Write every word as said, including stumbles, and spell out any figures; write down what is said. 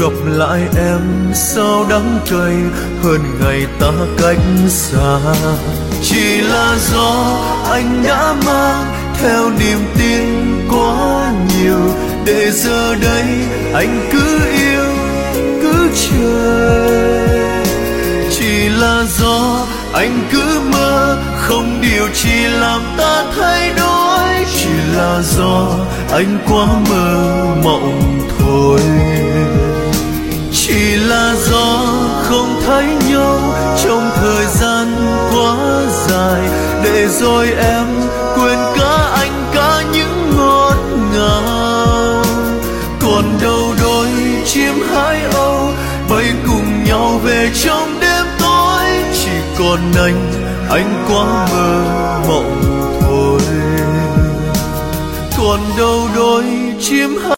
gặp lại em sao đắng cay hơn ngày ta cách xa. Chỉ là do anh đã mang theo niềm tin quá nhiều, để giờ đây anh cứ yêu cứ chờ. Chỉ là do anh cứ mơ không điều chi làm ta thay đổi, chỉ là do anh quá mơ mộng thôi. Chỉ là do không thấy nhau trong thời gian quá dài, để rồi em quên cả anh cả những ngọt ngào. Còn đâu đôi chim hải âu bay cùng nhau về trong đêm tối, chỉ còn anh anh quá mơ mộng thôi. Còn đâu đôi chim hải